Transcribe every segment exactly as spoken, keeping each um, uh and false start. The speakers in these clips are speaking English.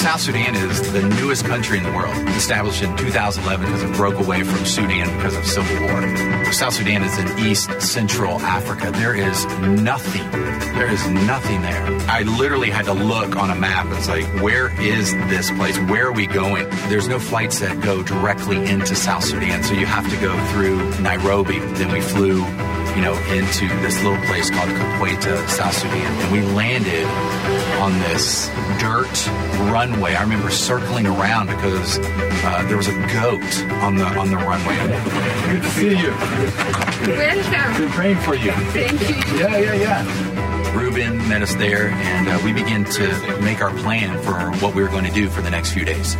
South Sudan is the newest country in the world, established in two thousand eleven because it broke away from Sudan because of civil war. South Sudan is in East Central Africa. There is nothing. There is nothing there. I literally had to look on a map. It's like, where is this place? Where are we going? There's no flights that go directly into South Sudan, so you have to go through Nairobi. Then we flew, you know, into this little place called Kikwete, South Sudan, and we landed on this dirt runway. I remember circling around because uh, there was a goat on the on the runway. Good to see you. Welcome. Been praying for you. Thank you. Yeah, yeah, yeah. Ruben met us there, and uh, we began to make our plan for what we were going to do for the next few days.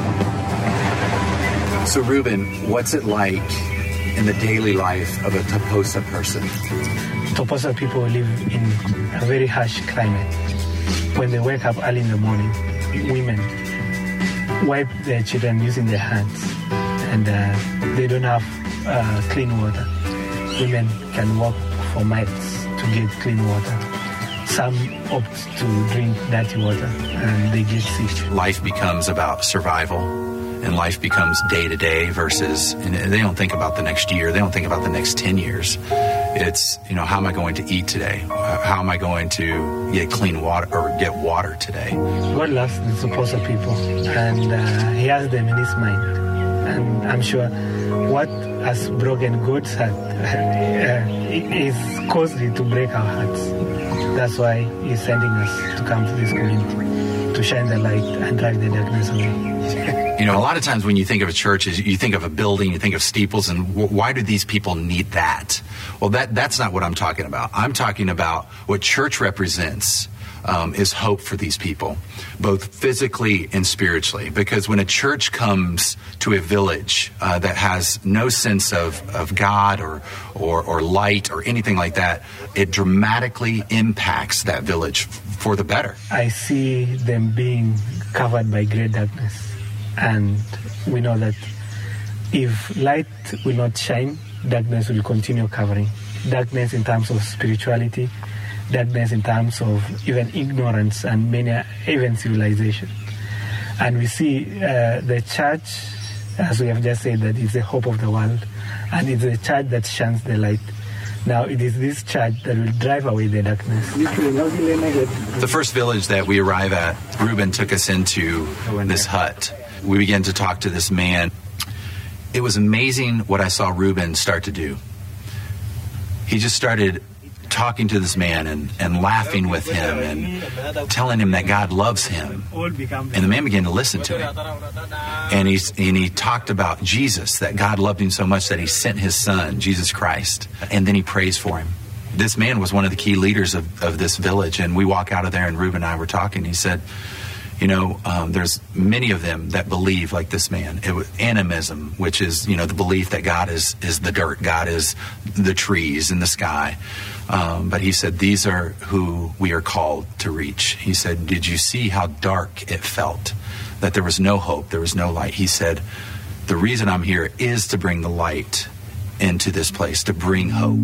So, Ruben, what's it like in the daily life of a Toposa person? Toposa people live in a very harsh climate. When they wake up early in the morning, women wipe their children using their hands, and uh, they don't have uh, clean water. Women can walk for miles to get clean water. Some opt to drink dirty water, and they get sick. Life becomes about survival, and life becomes day to day versus, and they don't think about the next year. They don't think about the next ten years. It's, you know, how am I going to eat today? How am I going to get clean water or get water today? God loves the Toposa people, and uh, He has them in His mind. And I'm sure what has broken God's heart uh, is costly to break our hearts. That's why He's sending us to come to this community, to shine the light and drive the darkness away. You know, a lot of times when you think of a church, you think of a building, you think of steeples, and why do these people need that? Well, that that's not what I'm talking about. I'm talking about what church represents um, is hope for these people, both physically and spiritually. Because when a church comes to a village uh, that has no sense of, of God or, or or light or anything like that, it dramatically impacts that village for the better. I see them being covered by great darkness. And we know that if light will not shine, darkness will continue covering. Darkness in terms of spirituality, darkness in terms of even ignorance and many, even civilization. And we see uh, the church, as we have just said, that is the hope of the world, and it's the church that shines the light. Now, it is this church that will drive away the darkness. The first village that we arrive at, Ruben took us into this hut. We began to talk to this man. It was amazing what I saw Ruben start to do. He just started talking to this man and, and laughing with him and telling him that God loves him. And the man began to listen to him. And, he's, and he talked about Jesus, that God loved him so much that He sent His Son, Jesus Christ. And then he prays for him. This man was one of the key leaders of, of this village. And we walk out of there, and Ruben and I were talking. He said, you know, um, there's many of them that believe like this man. It was animism, which is, you know, the belief that God is, is the dirt, God is the trees and the sky. Um, but he said, these are who we are called to reach. He said, did you see how dark it felt? That there was no hope, there was no light. He said, the reason I'm here is to bring the light into this place, to bring hope.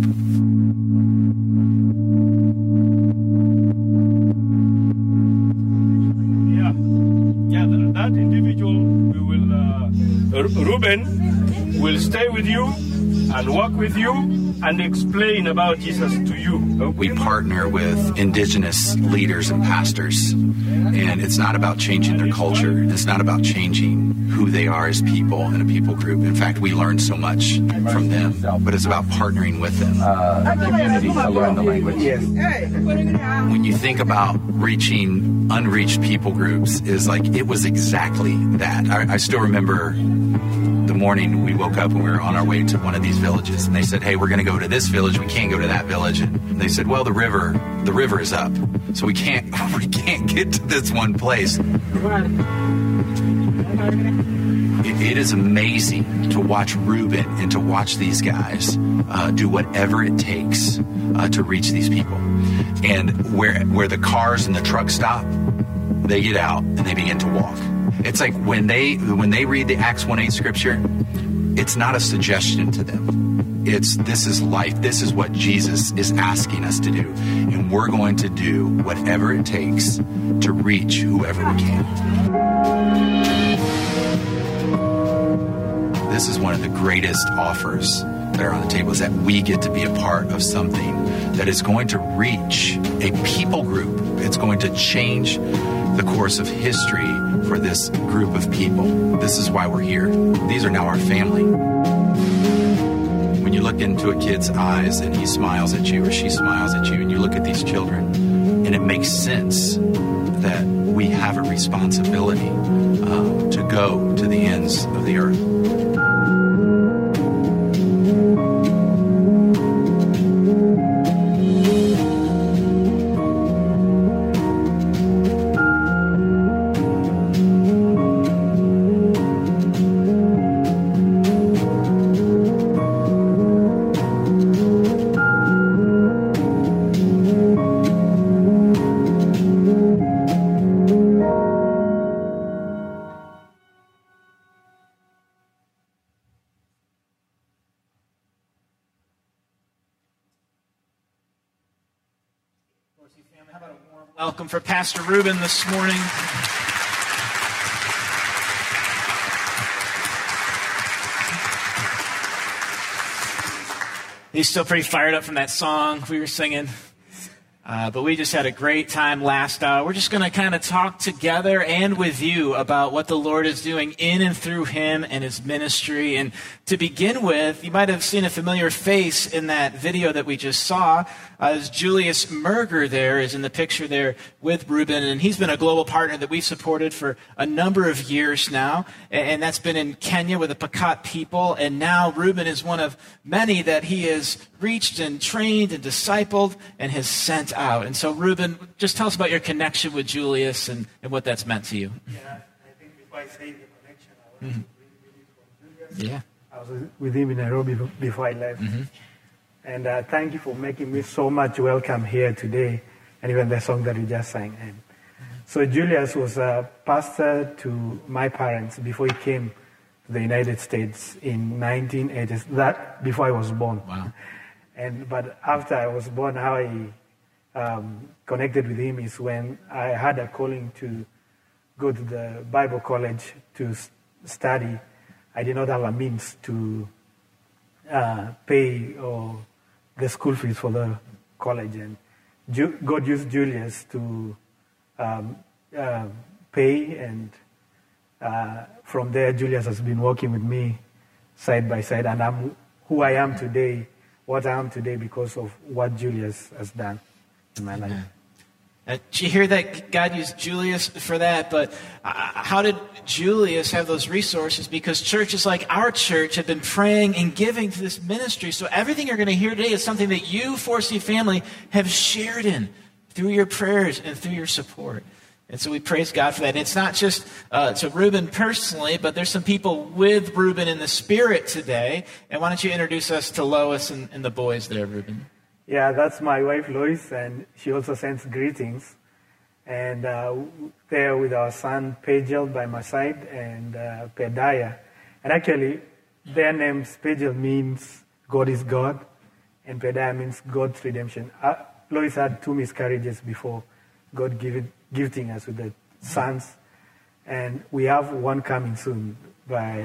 That individual, we will, uh, Ruben will stay with you and walk with you and explain about Jesus to you. We partner with indigenous leaders and pastors, and it's not about changing their culture. It's not about changing who they are as people and a people group. In fact, we learn so much from them, but it's about partnering with them. Uh, community to learn the language. Yes. When you think about reaching unreached people groups, is like, it was exactly that. I, I still remember the morning we woke up and we were on our way to one of these villages, and they said, hey, we're going to go to this village, we can't go to that village. And they said, well, the river the river is up, so we can't we can't get to this one place. It, it is amazing to watch Ruben and to watch these guys uh, do whatever it takes uh, to reach these people. And where where the cars and the trucks stop, they get out and they begin to walk. It's like when they when they read the Acts one eight scripture, it's not a suggestion to them. It's, this is life. This is what Jesus is asking us to do. And we're going to do whatever it takes to reach whoever we can. this is one of the greatest offers that are on the table, is that we get to be a part of something that is going to reach a people group. It's going to change the course of history for this group of people. This is why we're here. These are now our family. When you look into a kid's eyes and he smiles at you or she smiles at you, and you look at these children, and it makes sense that we have a responsibility uh, to go to the ends of the earth. How about a warm welcome for Pastor Ruben this morning? He's still pretty fired up from that song we were singing. Uh, but we just had a great time last hour. We're just going to kind of talk together and with you about what the Lord is doing in and through him and his ministry. And to begin with, you might have seen a familiar face in that video that we just saw. Uh, as Julius Merger there is in the picture there with Ruben. And he's been a global partner that we've supported for a number of years now. And that's been in Kenya with the Pakat people. And now Ruben is one of many that he has reached and trained and discipled and has sent out. And so, Ruben, just tell us about your connection with Julius and, and what that's meant to you. Yeah, I think before I say the connection, I want Mm-hmm. to read it from Julius. Yeah. I was with him in Nairobi before I left. Mm-hmm. And uh, thank you for making me so much welcome here today, and even the song that we just sang. And so Julius was a pastor to my parents before he came to the United States in nineteen eighty. That before I was born. Wow. And but after I was born, how I um, connected with him is when I had a calling to go to the Bible college to s- study. I did not have a means to uh, pay or the school fees for the college, and Ju- God used Julius to um, uh, pay, and uh, from there, Julius has been working with me side by side, and I'm who I am today, what I am today because of what Julius has done in my life. Uh, did you hear that God used Julius for that? But uh, how did Julius have those resources? Because churches like our church have been praying and giving to this ministry. So everything you're going to hear today is something that you, four C family, have shared in through your prayers and through your support. And so we praise God for that. And it's not just uh, to Ruben personally, but there's some people with Ruben in the spirit today. And why don't you introduce us to Lois and, and the boys there, Ruben? Yeah, that's my wife, Lois, and she also sends greetings. And uh, there with our son, Pagel, by my side, and uh, Pedaya. And actually, their names, Pagel means God is God, and Pedaya means God's redemption. Uh, Lois had two miscarriages before God give it, gifting us with the sons. And we have one coming soon by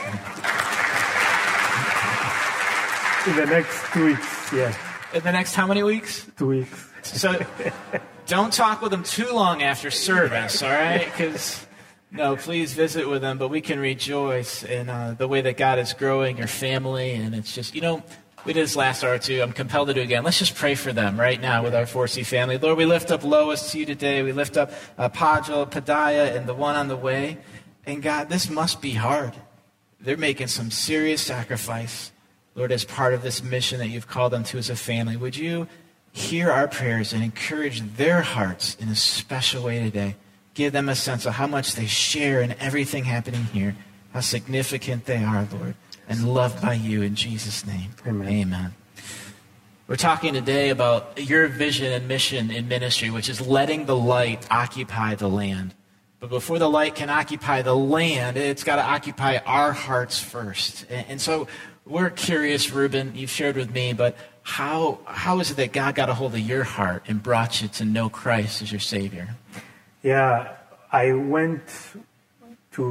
in the next two weeks, yeah. In the next how many weeks? Two weeks. So don't talk with them too long after service, all right? Because, no, please visit with them, but we can rejoice in uh, the way that God is growing your family. And it's just, you know, we did this last hour too. I'm compelled to do it again. Let's just pray for them right now with our four C family. Lord, we lift up Lois to you today. We lift up uh, Pajal, Padaya, and the one on the way. And God, this must be hard. They're making some serious sacrifice, Lord, as part of this mission that you've called them to as a family. Would you hear our prayers and encourage their hearts in a special way today? Give them a sense of how much they share in everything happening here, how significant they are, Lord, and loved by you in Jesus' name. Amen. Amen. We're talking today about your vision and mission in ministry, which is letting the light occupy the land. But before the light can occupy the land, it's got to occupy our hearts first. And, and so we're curious, Ruben, you've shared with me, but how how is it that God got a hold of your heart and brought you to know Christ as your Savior? Yeah, I went to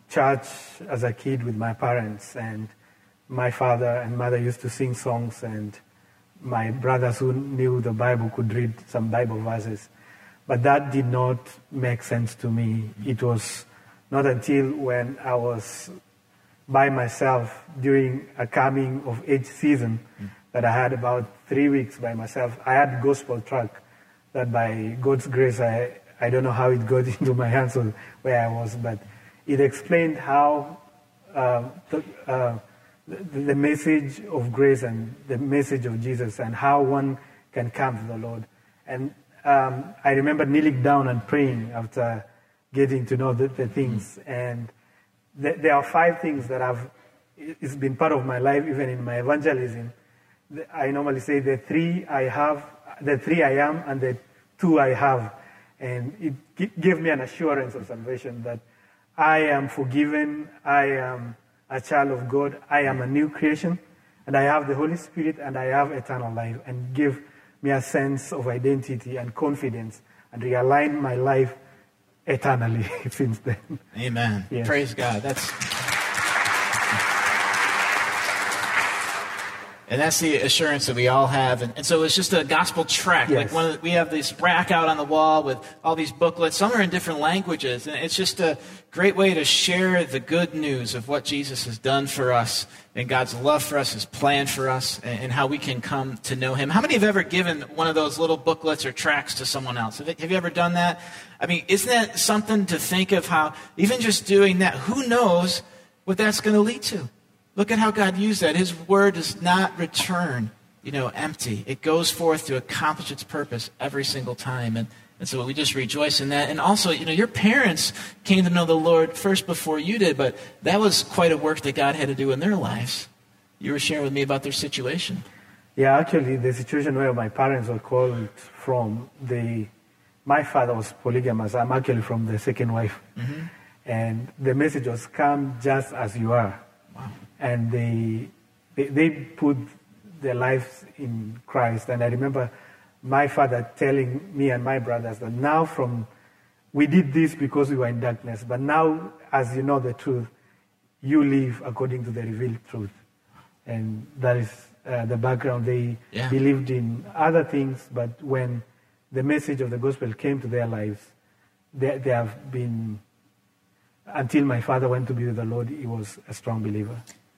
church as a kid with my parents, and my father and mother used to sing songs, and my brothers who knew the Bible could read some Bible verses. But that did not make sense to me. It was not until when I was by myself during a coming of age season that I had about three weeks by myself. I had gospel track that by God's grace, I, I don't know how it got into my hands or where I was, but it explained how uh, the, uh, the, the message of grace and the message of Jesus and how one can come to the Lord. And um, I remember kneeling down and praying after getting to know the, the things. And th- there are five things that have, it's been part of my life, even in my evangelism. I normally say the three I have, the three I am, and the two I have. And it g- gave me an assurance of salvation that I am forgiven, I am a child of God, I am a new creation, and I have the Holy Spirit, and I have eternal life, and give me a sense of identity and confidence, and realign my life eternally since then. Amen. Yes. Praise God. That's and that's the assurance that we all have. And, and so it's just a gospel tract. Yes. Like one of the, we have this rack out on the wall with all these booklets. Some are in different languages, and it's just a great way to share the good news of what Jesus has done for us and God's love for us, His plan for us, and, and how we can come to know Him. How many have ever given one of those little booklets or tracts to someone else? Have, have you ever done that? I mean, isn't that something to think of how even just doing that, who knows what that's going to lead to? Look at how God used that. His word does not return, you know, empty. It goes forth to accomplish its purpose every single time. And, and so we just rejoice in that. And also, you know, your parents came to know the Lord first before you did, but that was quite a work that God had to do in their lives. You were sharing with me about their situation. Yeah, actually, the situation where my parents were called from, the, my father was polygamous. I'm actually from the second wife. Mm-hmm. And the message was, come just as you are. Wow. And they, they they put their lives in Christ. And I remember my father telling me and my brothers that now from, we did this because we were in darkness, but now as you know the truth, you live according to the revealed truth. And that is uh, the background. They yeah. believed in other things, but when the message of the gospel came to their lives, they, they have been, until my father went to be with the Lord, he was a strong believer.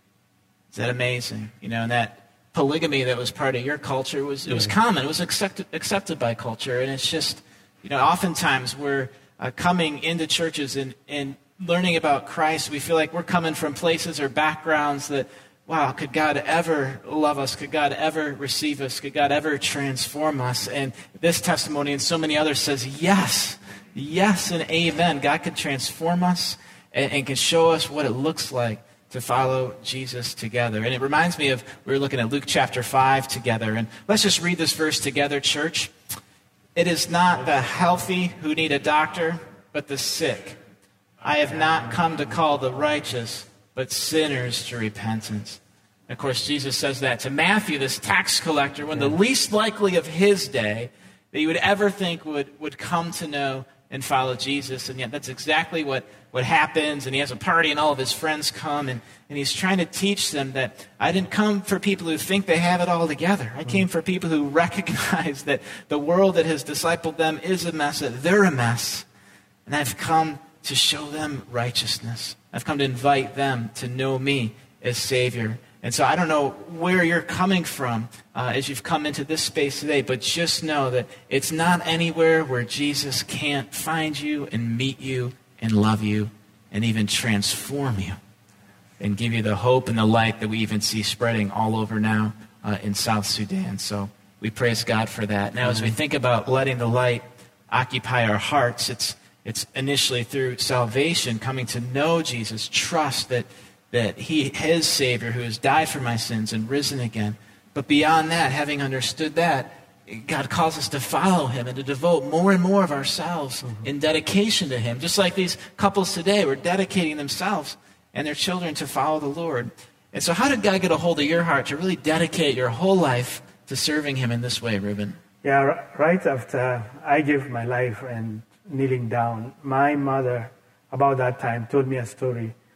Is that amazing? You know, and that polygamy that was part of your culture was it was Yeah. common. It was accepted accepted by culture, and it's just, you know, oftentimes we're uh, coming into churches and and learning about Christ. We feel like we're coming from places or backgrounds that, wow, could God ever love us? Could God ever receive us? Could God ever transform us? And this testimony and so many others says yes, yes, and amen. God can transform us and, and can show us what it looks like to follow Jesus together. And it reminds me of, we were looking at Luke chapter five together, and let's just read this verse together, church. It is not the healthy who need a doctor, but the sick. I have not come to call the righteous, but sinners to repentance. And of course, Jesus says that to Matthew, this tax collector, when the least likely of his day that you would ever think would, would come to know and follow Jesus. And yet that's exactly what, what happens. And he has a party and all of his friends come. And, and he's trying to teach them that I didn't come for people who think they have it all together. I came for people who recognize that the world that has discipled them is a mess, that they're a mess. And I've come to show them righteousness. I've come to invite them to know me as Savior. And so I don't know where you're coming from uh, as you've come into this space today, but just know that it's not anywhere where Jesus can't find you and meet you and love you and even transform you and give you the hope and the light that we even see spreading all over now uh, in South Sudan. So we praise God for that. Now, as we think about letting the light occupy our hearts, it's it's initially through salvation, coming to know Jesus, trust that that he is Savior who has died for my sins and risen again. But beyond that, having understood that, God calls us to follow him and to devote more and more of ourselves mm-hmm. in dedication to him. Just like these couples today were dedicating themselves and their children to follow the Lord. And so how did God get a hold of your heart to really dedicate your whole life to serving him in this way, Ruben? Yeah, right after I gave my life and kneeling down, my mother, about that time, told me a story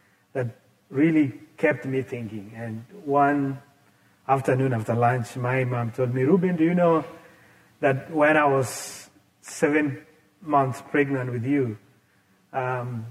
really kept me thinking. And one afternoon after lunch, my mom told me, Ruben, do you know that when I was seven months pregnant with you, um,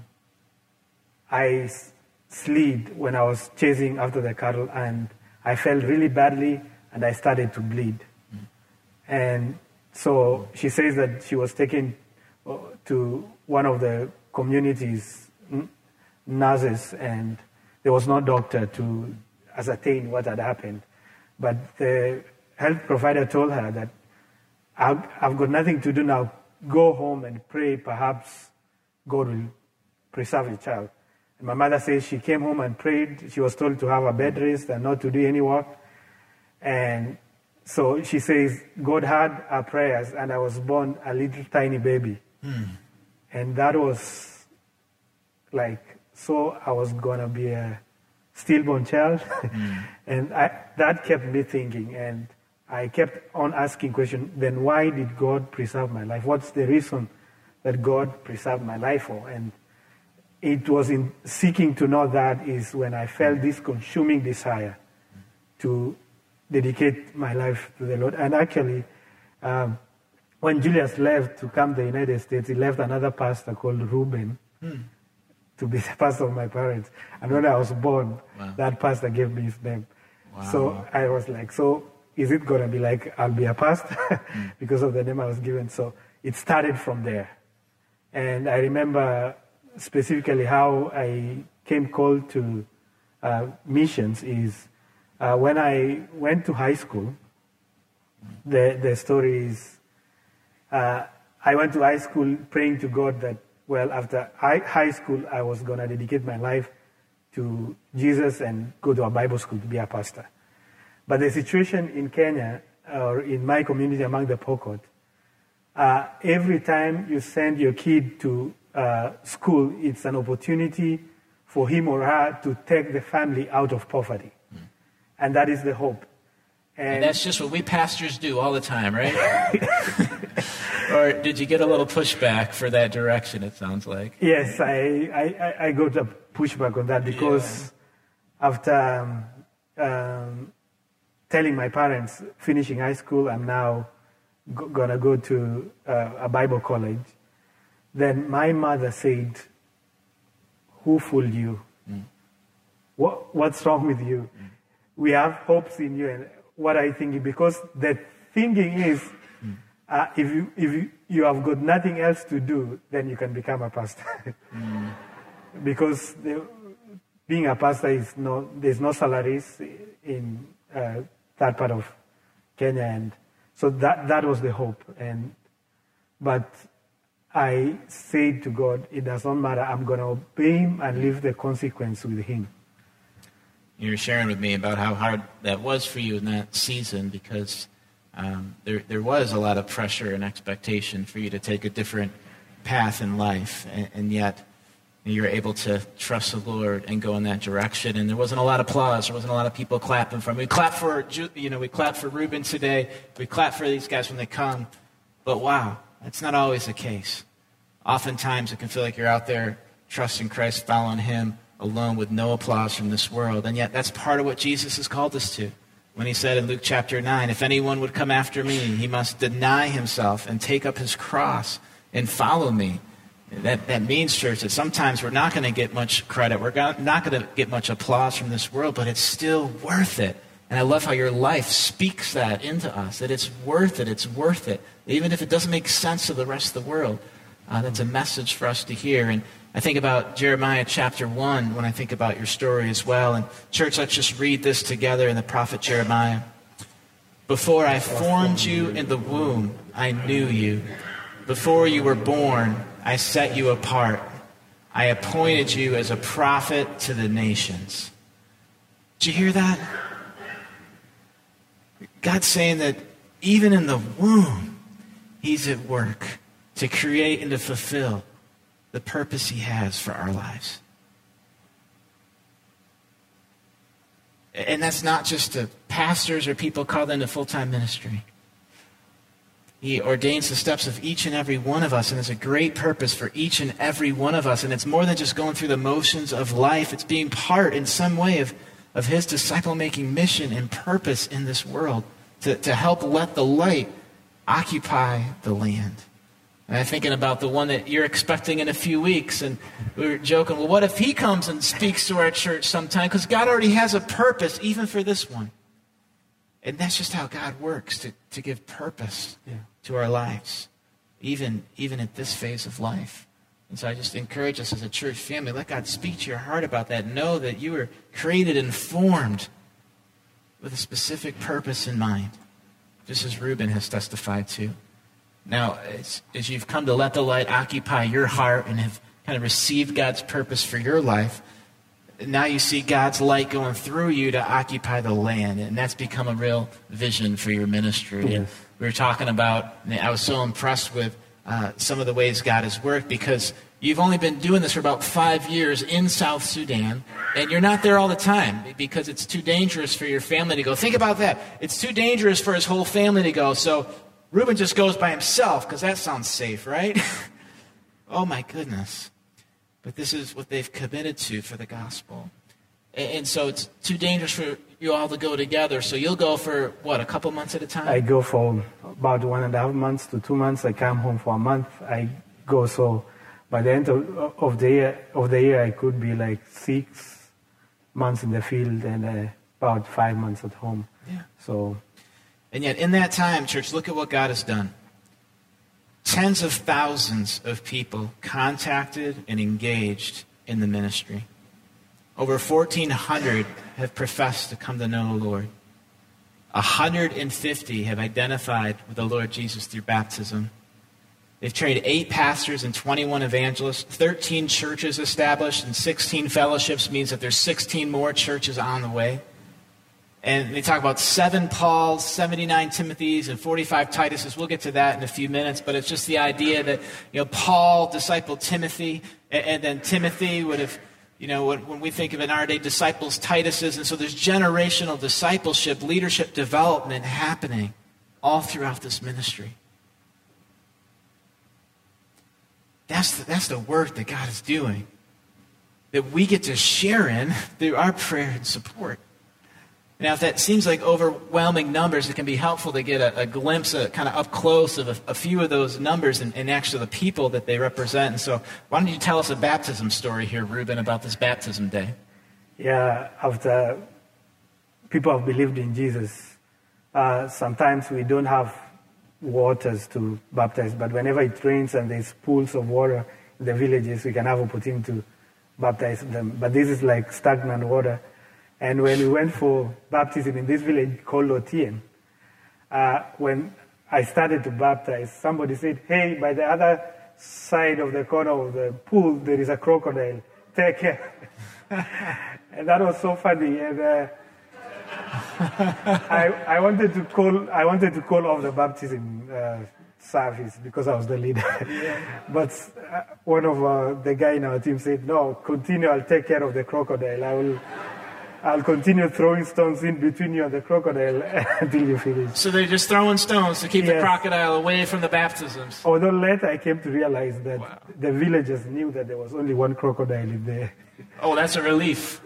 I slid when I was chasing after the cattle, and I felt really badly, and I started to bleed. Mm. And so she says that she was taken to one of the community's nurses, and there was no doctor to ascertain what had happened. But the health provider told her that I've, I've got nothing to do now. Go home and pray. Perhaps God will preserve your child. And my mother says she came home and prayed. She was told to have a bed rest and not to do any work. And so she says, God heard our prayers, and I was born a little tiny baby. Mm. And that was like, so I was going to be a stillborn child. Mm. And I, that kept me thinking. And I kept on asking questions, then why did God preserve my life? What's the reason that God preserved my life for? And it was in seeking to know that is when I felt this consuming desire to dedicate my life to the Lord. And actually, um, when Julius left to come to the United States, he left another pastor called Ruben hmm. to be the pastor of my parents. And when I was born, wow. that pastor gave me his name. Wow. So I was like, so is it going to be like I'll be a pastor hmm. because of the name I was given? So it started from there. And I remember specifically how I came called to uh, missions is uh, when I went to high school. The the story is uh, I went to high school praying to God that, well, after high, high school I was going to dedicate my life to Jesus and go to a Bible school to be a pastor. But the situation in Kenya, or in my community among the Pokot, uh, every time you send your kid to Uh, school, it's an opportunity for him or her to take the family out of poverty. Mm. And that is the hope. And, and that's just what we pastors do all the time, right? Or did you get a little pushback for that direction, it sounds like? Yes, I, I, I got a pushback on that because yeah. after um, um, telling my parents, finishing high school, I'm now g- going to go to uh, a Bible college. Then my mother said, who fooled you? Mm. What, what's wrong with you? Mm. We have hopes in you. And what I think, because the thinking is, mm. uh, if, you, if you, you have got nothing else to do, then you can become a pastor. mm. Because the, being a pastor, is no, there's no salaries in uh, that part of Kenya. And so that, that was the hope. And but I said to God, it doesn't matter. I'm going to obey him and live the consequence with him. You were sharing with me about how hard that was for you in that season because um, there, there was a lot of pressure and expectation for you to take a different path in life. And, and yet you were able to trust the Lord and go in that direction. And there wasn't a lot of applause. There wasn't a lot of people clapping for him. We clap for, you know, we clap for Ruben today. We clap for these guys when they come. But wow. That's not always the case. Oftentimes it can feel like you're out there trusting Christ, following him alone with no applause from this world. And yet that's part of what Jesus has called us to. When he said in Luke chapter nine, if anyone would come after me, he must deny himself and take up his cross and follow me. That, that means, church, that sometimes we're not going to get much credit. We're not going to get much applause from this world, but it's still worth it. And I love how your life speaks that into us, that it's worth it, it's worth it. Even if it doesn't make sense to the rest of the world, uh, that's a message for us to hear. And I think about Jeremiah chapter one when I think about your story as well. And church, let's just read this together in the prophet Jeremiah. Before I formed you in the womb, I knew you. Before you were born, I set you apart. I appointed you as a prophet to the nations. Did you hear that? God's saying that even in the womb, he's at work to create and to fulfill the purpose he has for our lives. And that's not just to pastors or people called into full-time ministry. He ordains the steps of each and every one of us, and there's a great purpose for each and every one of us. And it's more than just going through the motions of life. It's being part in some way of, of his disciple-making mission and purpose in this world to, to help let the light occupy the land. And I'm thinking about the one that you're expecting in a few weeks, and we were joking, well, what if he comes and speaks to our church sometime? Because God already has a purpose even for this one. And that's just how God works, to, to give purpose yeah. to our lives, even, even at this phase of life. And so I just encourage us as a church family, let God speak to your heart about that. Know that you were created and formed with a specific purpose in mind, just as Reuben has testified to. Now, as, as you've come to let the light occupy your heart and have kind of received God's purpose for your life, now you see God's light going through you to occupy the land, and that's become a real vision for your ministry. Yes. And we were talking about, I was so impressed with uh, some of the ways God has worked, because you've only been doing this for about five years in South Sudan, and you're not there all the time because it's too dangerous for your family to go. Think about that. It's too dangerous for his whole family to go, so Reuben just goes by himself, because that sounds safe, right? Oh my goodness. But this is what they've committed to for the gospel. And, and so it's too dangerous for you all to go together. So you'll go for, what, a couple months at a time? I go for about one and a half months to two months. I come home for a month. I go, so by the end of, of, the, year, of the year, I could be like six months in the field and uh, about five months at home. Yeah. So... And yet, in that time, church, look at what God has done. Tens of thousands of people contacted and engaged in the ministry. Over fourteen hundred have professed to come to know the Lord. one hundred fifty have identified with the Lord Jesus through baptism. They've trained eight pastors and twenty-one evangelists, thirteen churches established, and sixteen fellowships, means that there's sixteen more churches on the way. And they talk about seven Pauls, seventy-nine Timothys, and forty-five Tituses. We'll get to that in a few minutes, but it's just the idea that, you know, Paul discipled Timothy, and, and then Timothy would have, you know, when, when we think of in our day, disciples Tituses. And so there's generational discipleship, leadership development happening all throughout this ministry. That's the, that's the work that God is doing, that we get to share in through our prayer and support. Now, if that seems like overwhelming numbers, it can be helpful to get a, a glimpse, a, kind of up close of a, a few of those numbers and, and actually the people that they represent. And so why don't you tell us a baptism story here, Reuben, about this baptism day? Yeah, after people have believed in Jesus, uh, sometimes we don't have waters to baptize, but whenever it rains and there's pools of water in the villages, we can have opportunity to baptize them. But this is like stagnant water. And when we went for baptism in this village called Lotien, uh, when I started to baptize, somebody said, hey, by the other side of the corner of the pool, there is a crocodile. Take care. And that was so funny. And uh, I, I wanted to call I wanted to call off the baptism uh, service because I was the leader. Yeah. But uh, one of uh, the guy in our team said, no, continue, I'll take care of the crocodile. I will... I'll continue throwing stones in between you and the crocodile until you finish. So they're just throwing stones to keep yes. the crocodile away from the baptisms. Although later I came to realize that wow. the villagers knew that there was only one crocodile in there. Oh, that's a relief.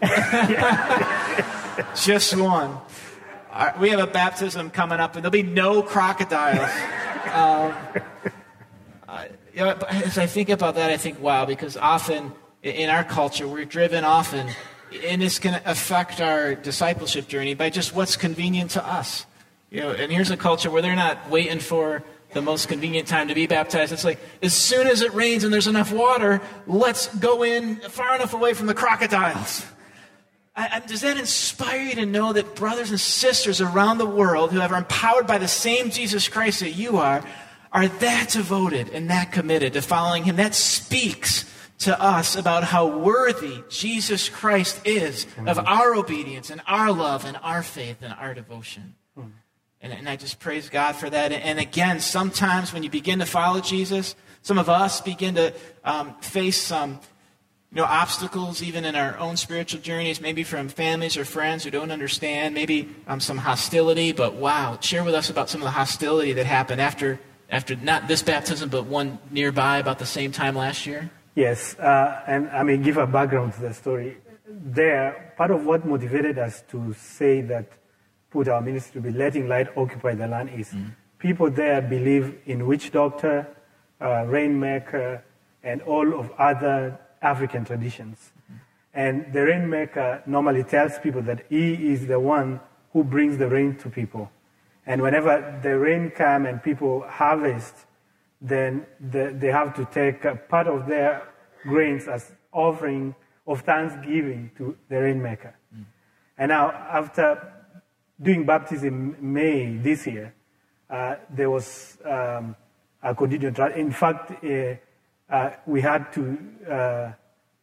Just one. Right, we have a baptism coming up, and there'll be no crocodiles. um, uh, you know, as I think about that, I think, wow, because often in our culture, we're driven often... And it's going to affect our discipleship journey by just what's convenient to us. You know, and here's a culture where they're not waiting for the most convenient time to be baptized. It's like, as soon as it rains and there's enough water, let's go in far enough away from the crocodiles. I, I, does that inspire you to know that brothers and sisters around the world who are empowered by the same Jesus Christ that you are, are that devoted and that committed to following him? That speaks to us about how worthy Jesus Christ is of our obedience and our love and our faith and our devotion. And, and I just praise God for that. And, and again, sometimes when you begin to follow Jesus, some of us begin to um, face some you know, obstacles even in our own spiritual journeys, maybe from families or friends who don't understand, maybe um, some hostility. But wow, share with us about some of the hostility that happened after after not this baptism, but one nearby about the same time last year? Yes, uh, and I may give a background to the story. There, part of what motivated us to say that, put our ministry to be letting light occupy the land is mm-hmm. people there believe in witch doctor, uh, rainmaker, and all of other African traditions. Mm-hmm. And the rainmaker normally tells people that he is the one who brings the rain to people. And whenever the rain comes and people harvest, then the, they have to take a part of their grains as offering of thanksgiving to the rainmaker. Mm. And now, after doing baptism in May this year, uh, there was um, a continued trial. In fact, uh, uh, we had to uh,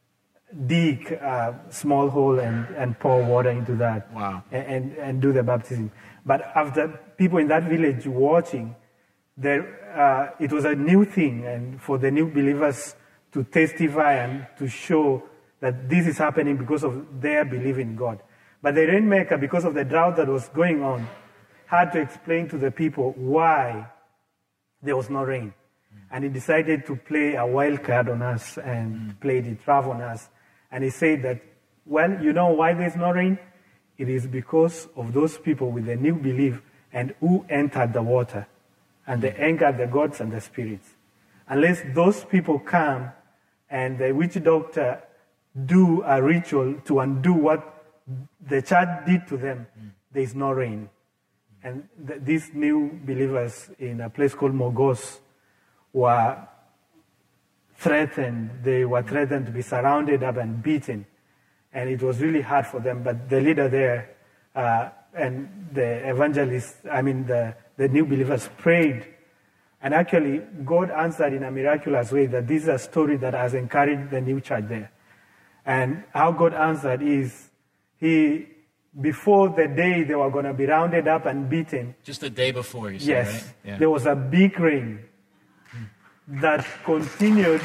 dig a small hole and, and pour water into that wow. and, and, and do the baptism. But after people in that village watching, there, uh, it was a new thing, and for the new believers to testify and to show that this is happening because of their belief in God. But the rainmaker, because of the drought that was going on, had to explain to the people why there was no rain. Mm. And he decided to play a wild card on us and mm. play the trap on us. And he said that, well, you know why there's no rain? It is because of those people with the new belief and who entered the water. And they anchored the gods and the spirits. Unless those people come and the witch doctor do a ritual to undo what the church did to them, mm. there is no rain. And th- these new believers in a place called Mogos were threatened. They were threatened to be surrounded up and beaten. And it was really hard for them. But the leader there uh, and the evangelist, I mean the, the new believers prayed. And actually, God answered in a miraculous way that this is a story that has encouraged the new church there. And how God answered is, He, before the day they were going to be rounded up and beaten. Just the day before, you said, yes, right? Yeah. There was a big rain that continued.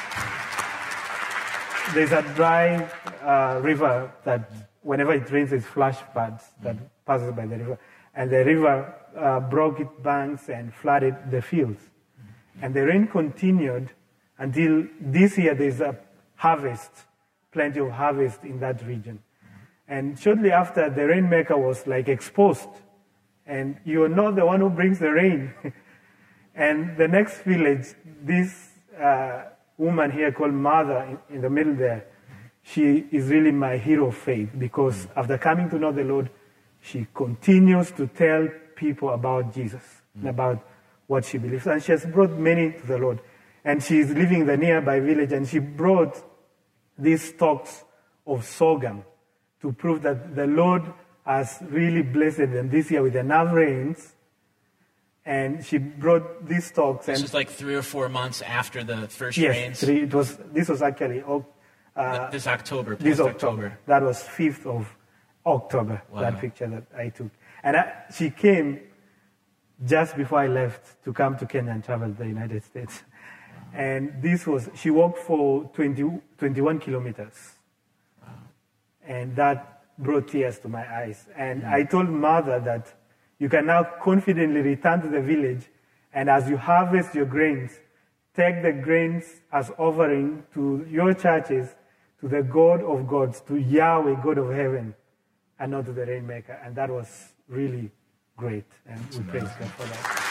There's a dry uh, river that whenever it rains, there's flash floods that passes by the river. And the river uh, broke its banks and flooded the fields. And the rain continued until this year there's a harvest, plenty of harvest in that region. And shortly after, the rainmaker was like exposed. And you're not the one who brings the rain. And the next village, this uh, woman here called Mother in, in the middle there, she is really my hero of faith because mm. after coming to know the Lord, she continues to tell people about Jesus mm. and about what she believes. And she has brought many to the Lord. And she is living in the nearby village, and she brought these stalks of sorghum to prove that the Lord has really blessed them this year with enough rains. And she brought these stalks. This and was like three or four months after the first yes, rains? Three, it was, this was actually uh, this October. This October. October. That was fifth of October, wow. that picture that I took. And I, she came just before I left to come to Kenya and travel to the United States. Wow. And this was, she walked for twenty, twenty-one kilometers. Wow. And that brought tears to my eyes. And mm. I told Mother that you can now confidently return to the village, and as you harvest your grains, take the grains as offering to your churches, to the God of gods, to Yahweh, God of heaven, and not to the rainmaker. And that was really great. And That's we praise God for that.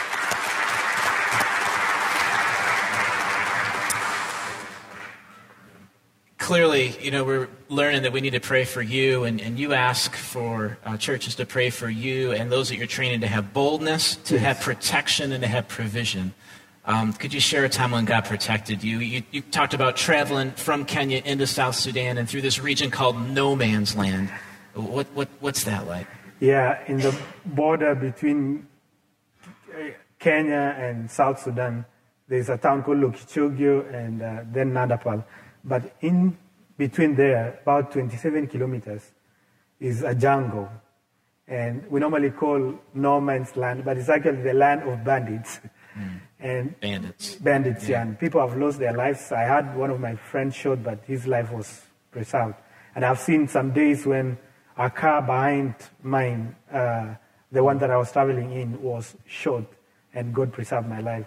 Clearly, you know, we're learning that we need to pray for you, and, and you ask for uh, churches to pray for you and those that you're training to have boldness, to yes. have protection, and to have provision. Um, could you share a time when God protected you? you? You talked about traveling from Kenya into South Sudan and through this region called No Man's Land. What, what, what's that like? Yeah, in the border between Kenya and South Sudan, there's a town called Lokichogio and uh, then Nadapal. But in between there, about twenty-seven kilometers, is a jungle. And we normally call no man's land, but it's actually the land of bandits. Mm. And bandits. Bandits, yeah. yeah. And people have lost their lives. I had one of my friends shot, but his life was preserved. And I've seen some days when a car behind mine, uh, the one that I was traveling in, was shot, and God preserved my life.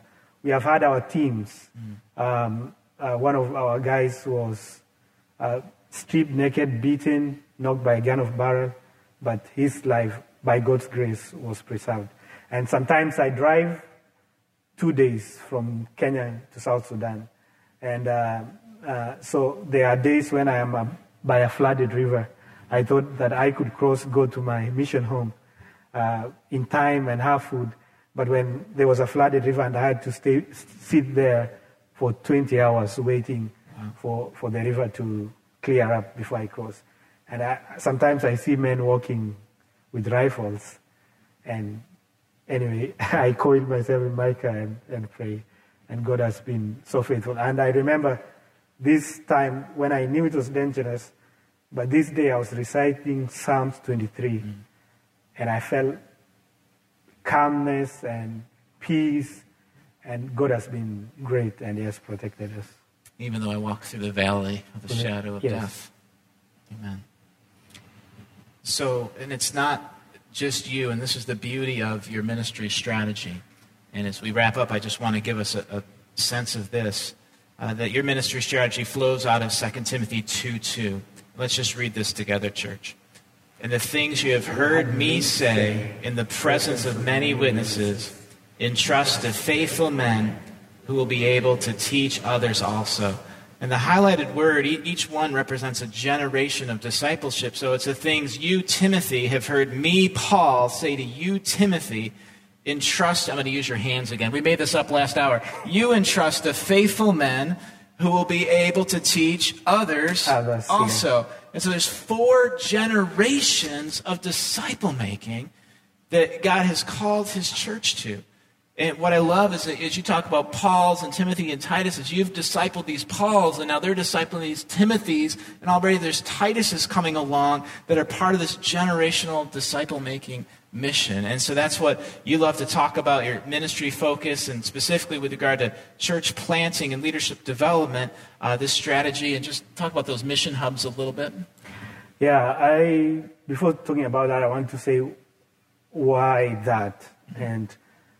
we have had our teams. Mm. Um, uh, one of our guys was uh, stripped naked, beaten, knocked by a gun of barrel, but his life, by God's grace, was preserved. And sometimes I drive two days from Kenya to South Sudan. And uh, uh, so there are days when I am uh, by a flooded river. I thought that I could cross, go to my mission home uh, in time and have food. But when there was a flooded river and I had to stay, sit there for twenty hours waiting wow. for, for the river to clear up before I cross. And I, sometimes I see men walking with rifles. And anyway, I coiled myself in Micah and, and pray. And God has been so faithful. And I remember this time when I knew it was dangerous, but this day I was reciting Psalms twenty-three. Mm. And I felt calmness and peace, and God has been great, and He has protected us. Even though I walk through the valley of the shadow of yes. death. Amen. So, and it's not just you, and this is the beauty of your ministry strategy. And as we wrap up, I just want to give us a, a sense of this, uh, that your ministry strategy flows out of Second Timothy two two. Let's just read this together, church. And the things you have heard me say in the presence of many witnesses, entrust to faithful men who will be able to teach others also. And the highlighted word, each one represents a generation of discipleship. So it's the things you, Timothy, have heard me, Paul, say to you, Timothy, entrust. I'm going to use your hands again. We made this up last hour. You entrust to faithful men who will be able to teach others also. And so there's four generations of disciple making that God has called His church to. And what I love is that as you talk about Paul's and Timothy and Titus, as you've discipled these Pauls, and now they're discipling these Timothys, and already there's Tituses coming along that are part of this generational disciple-making mission. And so that's what you love to talk about, your ministry focus, and specifically with regard to church planting and leadership development, uh, this strategy, and just talk about those mission hubs a little bit. Yeah, I before talking about that, I want to say why that. Mm-hmm. And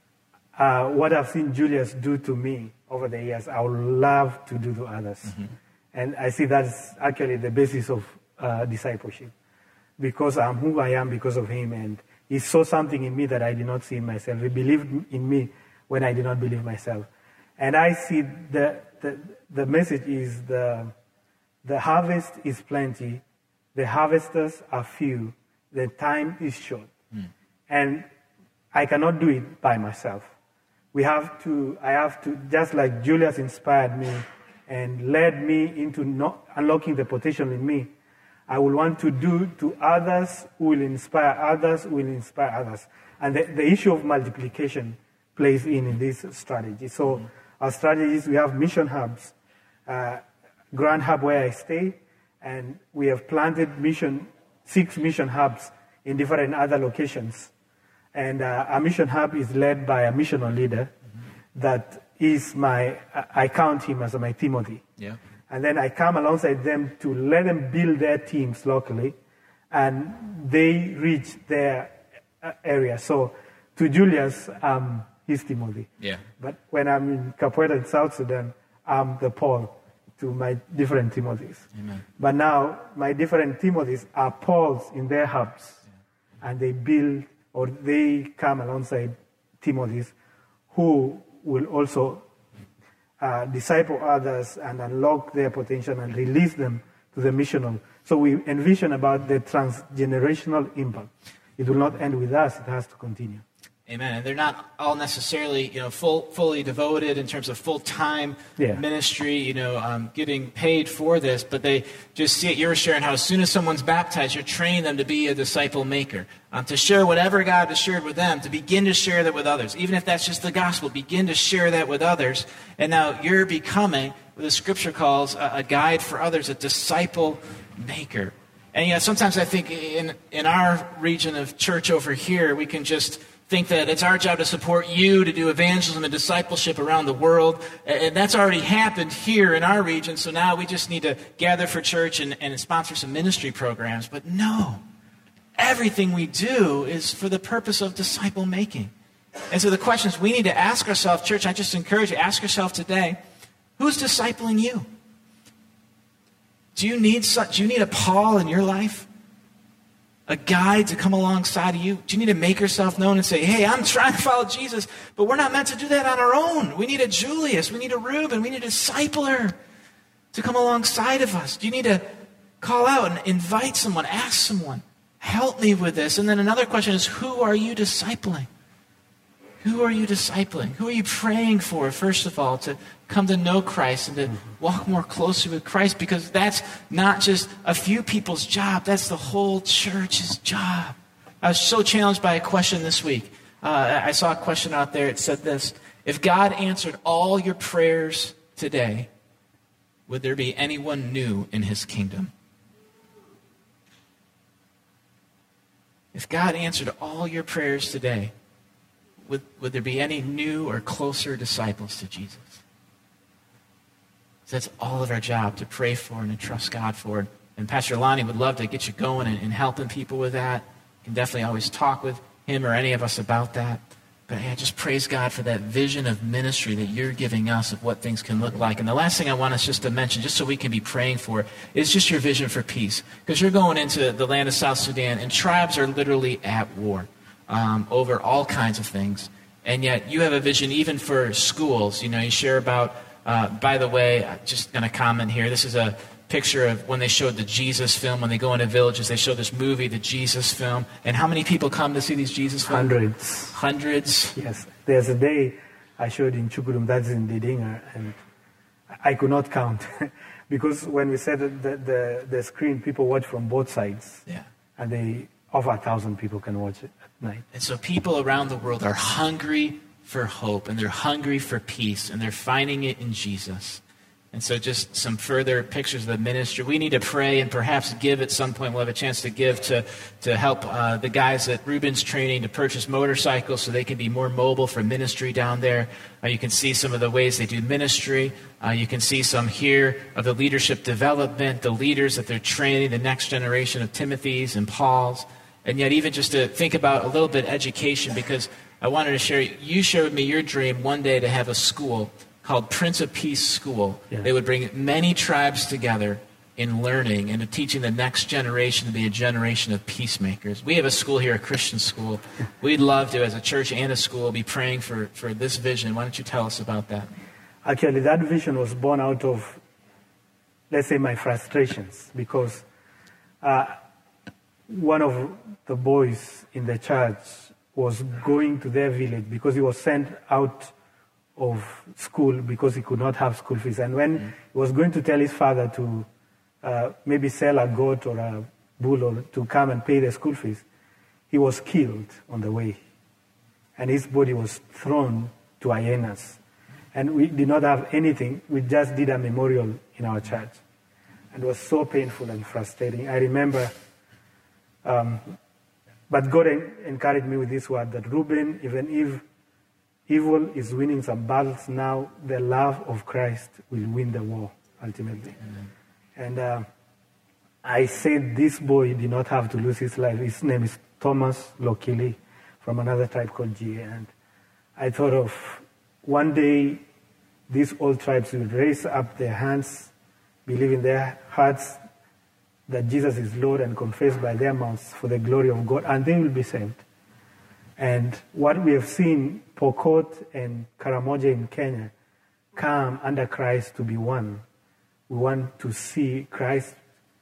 Uh, what I've seen Julius do to me over the years, I would love to do to others. Mm-hmm. And I see that's actually the basis of uh, discipleship. Because I'm who I am because of him, and he saw something in me that I did not see in myself. He believed in me when I did not believe myself. And I see the the, the message is the, the harvest is plenty, the harvesters are few, the time is short. Mm. And I cannot do it by myself. We have to, I have to, just like Julius inspired me and led me into not unlocking the potential in me, I will want to do to others who will inspire others, who will inspire others. And the, the issue of multiplication plays in in this strategy. So mm-hmm. our strategies, we have mission hubs, uh, Grand Hub where I stay, and we have planted mission, six mission hubs in different other locations. And uh, our mission hub is led by a missional leader mm-hmm. that is my, I count him as my Timothy. Yeah. And then I come alongside them to let them build their teams locally, and they reach their area. So to Julius, um, he's Timothy. Yeah. But when I'm in Capoeira in South Sudan, I'm the Paul to my different Timothys. Amen. But now my different Timothys are Pauls in their hubs, yeah. and they build or they come alongside Timothys who will also uh, disciple others and unlock their potential and release them to the missional. So we envision about the transgenerational impact. It will not end with us, it has to continue. Amen. And they're not all necessarily, you know, full, fully devoted in terms of full-time yeah. ministry, you know, um, getting paid for this, but they just see it. You were sharing how as soon as someone's baptized, you're training them to be a disciple maker, um, to share whatever God has shared with them, to begin to share that with others. Even if that's just the gospel, begin to share that with others. And now you're becoming what the scripture calls a, a guide for others, a disciple maker. And, you know, sometimes I think in, in our region of church over here, we can just think that it's our job to support you, to do evangelism and discipleship around the world. And that's already happened here in our region, so now we just need to gather for church and, and sponsor some ministry programs. But no, everything we do is for the purpose of disciple making. And so the questions we need to ask ourselves, church, I just encourage you, ask yourself today, who's discipling you? Do you need such, do you need a Paul in your life? A guide to come alongside of you? Do you need to make yourself known and say, hey, I'm trying to follow Jesus, but we're not meant to do that on our own. We need a Julius, we need a Reuben, we need a discipler to come alongside of us. Do you need to call out and invite someone, ask someone, help me with this? And then another question is, who are you discipling? Who are you discipling? Who are you praying for, first of all, to come to know Christ and to walk more closely with Christ? Because that's not just a few people's job. That's the whole church's job. I was so challenged by a question this week. Uh, I saw a question out there. It said this: if God answered all your prayers today, would there be anyone new in his kingdom? If God answered all your prayers today, Would, would there be any new or closer disciples to Jesus? So that's all of our job, to pray for and to trust God for. And Pastor Lonnie would love to get you going and, and helping people with that. You can definitely always talk with him or any of us about that. But yeah, just praise God for that vision of ministry that you're giving us of what things can look like. And the last thing I want us just to mention, just so we can be praying for, is just your vision for peace. Because you're going into the land of South Sudan, and tribes are literally at war. Um, over all kinds of things. And yet you have a vision even for schools. You know, you share about, uh, by the way, I'm just going to comment here. This is a picture of when they showed the Jesus film. When they go into villages, they show this movie, the Jesus film. And how many people come to see these Jesus films? Hundreds. Hundreds? Yes. There's a day I showed in Chukurum, that's in Didinga, and I could not count. Because when we set the, the, the screen, people watch from both sides. Yeah. And they... over a thousand people can watch it at night. And so people around the world are hungry for hope, and they're hungry for peace, and they're finding it in Jesus. And so just some further pictures of the ministry. We need to pray and perhaps give at some point. We'll have a chance to give to, to help uh, the guys that Reuben's training to purchase motorcycles so they can be more mobile for ministry down there. Uh, you can see some of the ways they do ministry. Uh, you can see some here of the leadership development, the leaders that they're training, the next generation of Timothys and Pauls. And yet even just to think about a little bit education, because I wanted to share, you shared with me your dream one day to have a school called Prince of Peace School. Yeah. They would bring many tribes together in learning and in teaching the next generation to be a generation of peacemakers. We have a school here, a Christian school. We'd love to, as a church and a school, be praying for, for this vision. Why don't you tell us about that? Actually, that vision was born out of, let's say, my frustrations, because uh, one of the boys in the church was going to their village because he was sent out of school because he could not have school fees. And when mm. he was going to tell his father to uh, maybe sell a goat or a bull or to come and pay the school fees, he was killed on the way. And his body was thrown to hyenas. And we did not have anything. We just did a memorial in our church. And it was so painful and frustrating. I remember... Um, but God encouraged me with this word, that Reuben, even if evil is winning some battles now, the love of Christ will win the war, ultimately. Amen. And uh, I said this boy did not have to lose his life. His name is Thomas Lokili, from another tribe called G A. And I thought of one day these old tribes will raise up their hands, believe in their hearts that Jesus is Lord, and confess by their mouths for the glory of God, and they will be saved. And what we have seen, Pokot and Karamoja in Kenya come under Christ to be one. We want to see Christ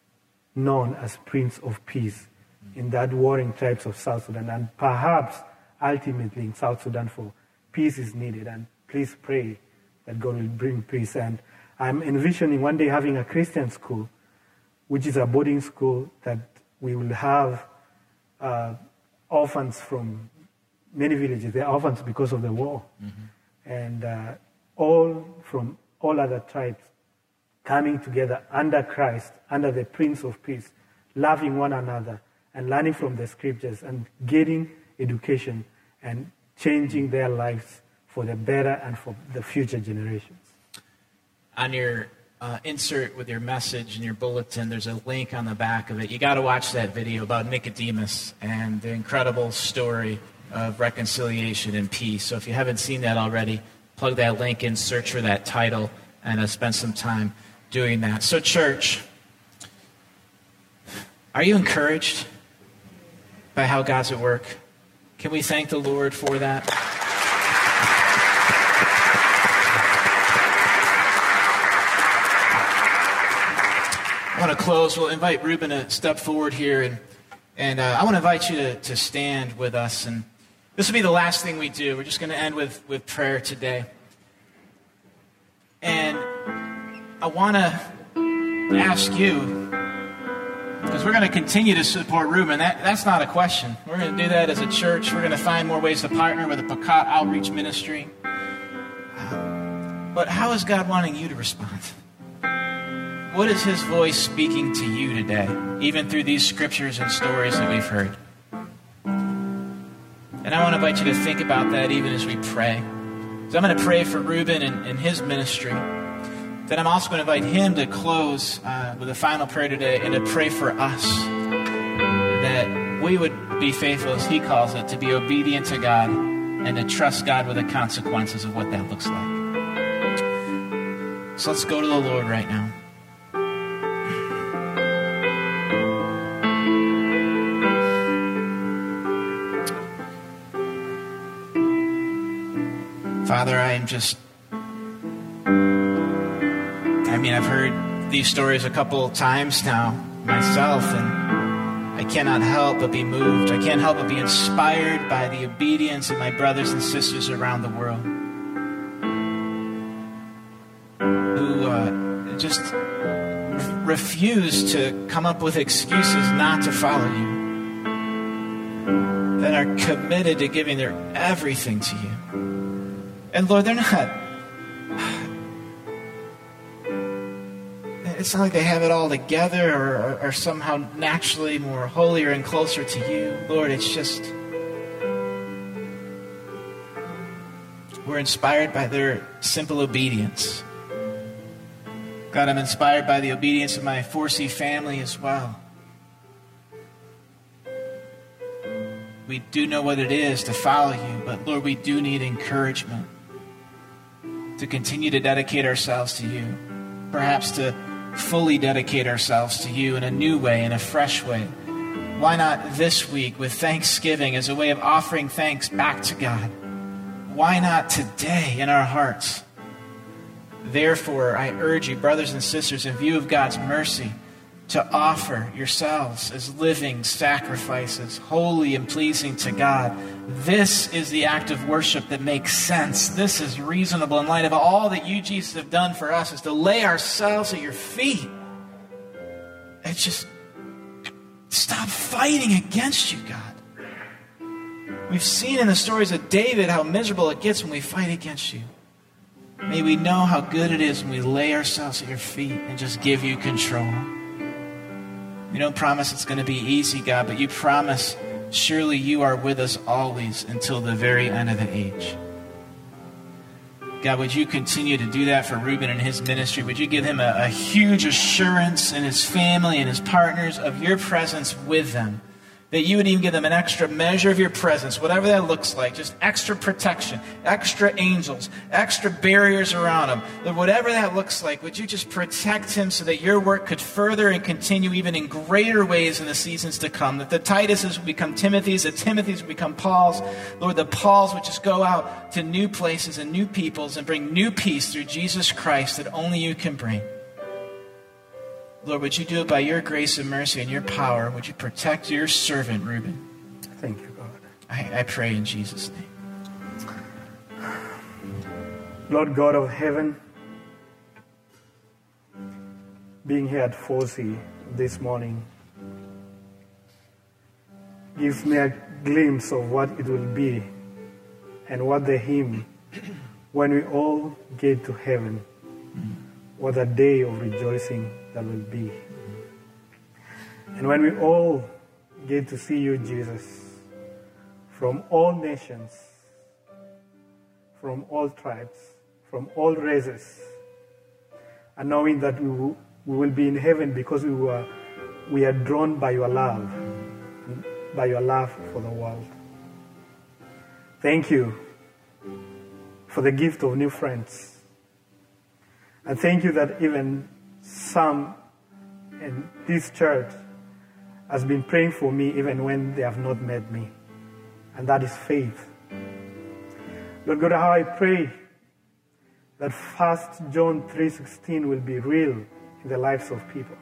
known as Prince of Peace in that warring tribes of South Sudan, and perhaps ultimately in South Sudan, for peace is needed. And please pray that God will bring peace. And I'm envisioning one day having a Christian school, which is a boarding school, that we will have uh, orphans from many villages. They're orphans because of the war. Mm-hmm. And uh, all from all other tribes coming together under Christ, under the Prince of Peace, loving one another and learning from the scriptures and getting education and changing their lives for the better and for the future generations. On your Uh, insert with your message in your bulletin, there's a link on the back of it. You got to watch that video about Nicodemus and the incredible story of reconciliation and peace. So if you haven't seen that already, plug that link in, search for that title, and uh, spend some time doing that. So church, are you encouraged by how God's at work? Can we thank the Lord for that? I want to close. We'll invite Ruben to step forward here, and and uh, I want to invite you to, to stand with us. And this will be the last thing we do. We're just going to end with, with prayer today. And I want to ask you, because we're going to continue to support Ruben. That, that's not a question. We're going to do that as a church. We're going to find more ways to partner with the Pecot Outreach Ministry. Um, but how is God wanting you to respond? What is his voice speaking to you today, even through these scriptures and stories that we've heard? And I want to invite you to think about that even as we pray. So I'm going to pray for Ruben and, and his ministry. Then I'm also going to invite him to close uh, with a final prayer today and to pray for us, that we would be faithful, as he calls it, to be obedient to God and to trust God with the consequences of what that looks like. So let's go to the Lord right now. Father, I am just, I mean, I've heard these stories a couple times now myself, and I cannot help but be moved. I can't help but be inspired by the obedience of my brothers and sisters around the world who uh, just refuse to come up with excuses not to follow you, that are committed to giving their everything to you. And Lord, they're not, it's not like they have it all together or are, are somehow naturally more holier and closer to you. Lord, it's just, we're inspired by their simple obedience. God, I'm inspired by the obedience of my four C family as well. We do know what it is to follow you, but Lord, we do need encouragement to continue to dedicate ourselves to you, perhaps to fully dedicate ourselves to you in a new way, in a fresh way. Why not this week with Thanksgiving as a way of offering thanks back to God? Why not today in our hearts? Therefore, I urge you, brothers and sisters, in view of God's mercy, to offer yourselves as living sacrifices, holy and pleasing to God. This is the act of worship that makes sense. This is reasonable in light of all that you, Jesus, have done for us, is to lay ourselves at your feet. And just stop fighting against you, God. We've seen in the stories of David how miserable it gets when we fight against you. May we know how good it is when we lay ourselves at your feet and just give you control. You don't promise it's going to be easy, God, but you promise surely you are with us always until the very end of the age. God, would you continue to do that for Ruben and his ministry? Would you give him a, a huge assurance in his family and his partners of your presence with them? That you would even give them an extra measure of your presence, whatever that looks like, just extra protection, extra angels, extra barriers around him. Lord, whatever that looks like, would you just protect him so that your work could further and continue even in greater ways in the seasons to come, that the Tituses would become Timothys, the Timothys would become Pauls. Lord, the Pauls would just go out to new places and new peoples and bring new peace through Jesus Christ that only you can bring. Lord, would you do it by your grace and mercy and your power? Would you protect your servant, Ruben? Thank you, God. I, I pray in Jesus' name. Lord God of heaven, being here at four C this morning gives me a glimpse of what it will be and what the hymn, when we all get to heaven, what a day of rejoicing that will be. And when we all get to see you, Jesus, from all nations, from all tribes, from all races, and knowing that we will, we will be in heaven because we were we are drawn by your love, by your love for the world. Thank you for the gift of new friends. And thank you that even some in this church has been praying for me even when they have not met me. And that is faith. Lord God, how I pray that First John three sixteen will be real in the lives of people.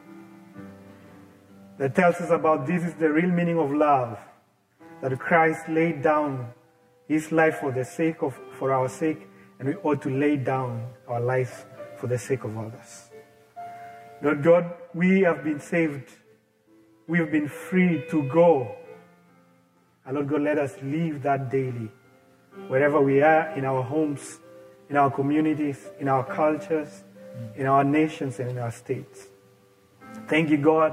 That tells us about this is the real meaning of love, that Christ laid down his life for the sake of, for our sake, and we ought to lay down our lives for the sake of others. Lord God, we have been saved. We have been free to go. And Lord God, let us live that daily, wherever we are, in our homes, in our communities, in our cultures, in our nations, and in our states. Thank you, God,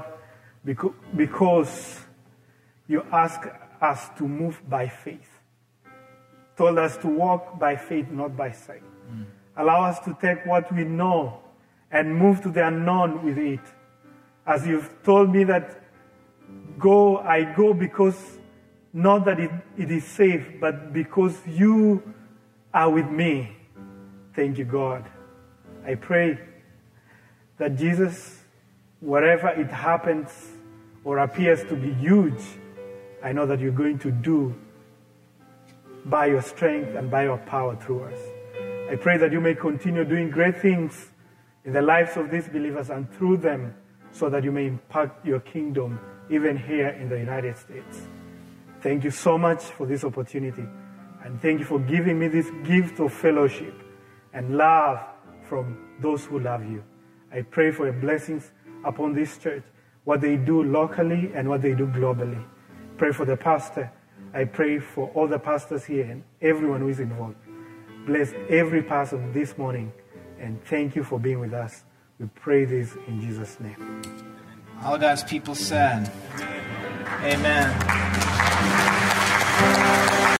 because you ask us to move by faith. Told us to walk by faith, not by sight. Mm. Allow us to take what we know and move to the unknown with it. As you've told me that go, I go because not that it, it is safe, but because you are with me. Thank you, God. I pray that Jesus, wherever it happens or appears to be huge, I know that you're going to do by your strength and by your power through us. I pray that you may continue doing great things in the lives of these believers and through them, so that you may impact your kingdom even here in the United States. Thank you so much for this opportunity, and thank you for giving me this gift of fellowship and love from those who love you. I pray for your blessings upon this church, what they do locally and what they do globally. Pray for the pastor. I pray for all the pastors here and everyone who is involved. Bless every person this morning, and thank you for being with us. We pray this in Jesus' name. All God's people said, Amen. Amen.